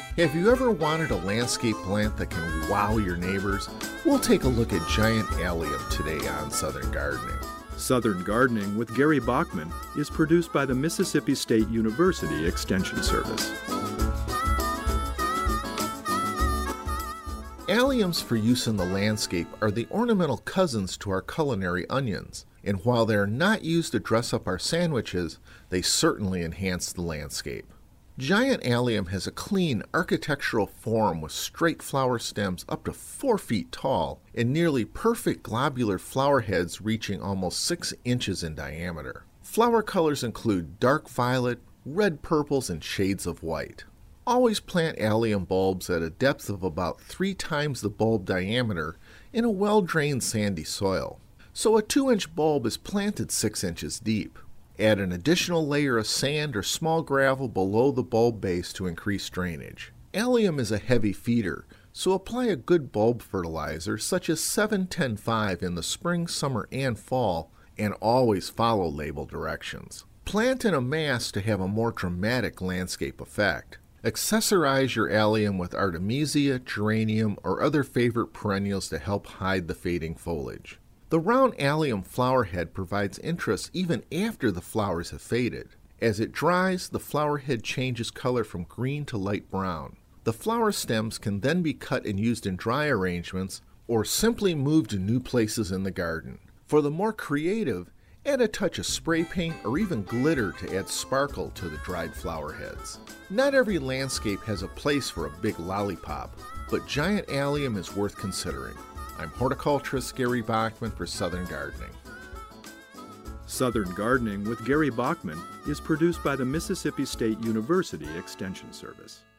Have you ever wanted a landscape plant that can wow your neighbors? We'll take a look at giant allium today on Southern Gardening. Southern Gardening with Gary Bachman is produced by the Mississippi State University Extension Service. Alliums for use in the landscape are the ornamental cousins to our culinary onions, and while they are not used to dress up our sandwiches, they certainly enhance the landscape. Giant allium has a clean architectural form with straight flower stems up to 4 feet tall and nearly perfect globular flower heads reaching almost 6 inches in diameter. Flower colors include dark violet, red purples, and shades of white. Always plant allium bulbs at a depth of about 3 times the bulb diameter in a well-drained sandy soil. So a 2-inch bulb is planted 6 inches deep. Add an additional layer of sand or small gravel below the bulb base to increase drainage. Allium is a heavy feeder, so apply a good bulb fertilizer such as 7-10-5 in the spring, summer, and fall, and always follow label directions. Plant in a mass to have a more dramatic landscape effect. Accessorize your allium with artemisia, geranium, or other favorite perennials to help hide the fading foliage. The round allium flower head provides interest even after the flowers have faded. As it dries, the flower head changes color from green to light brown. The flower stems can then be cut and used in dry arrangements or simply moved to new places in the garden. For the more creative, add a touch of spray paint or even glitter to add sparkle to the dried flower heads. Not every landscape has a place for a big lollipop, but giant allium is worth considering. I'm horticulturist Gary Bachman for Southern Gardening. Southern Gardening with Gary Bachman is produced by the Mississippi State University Extension Service.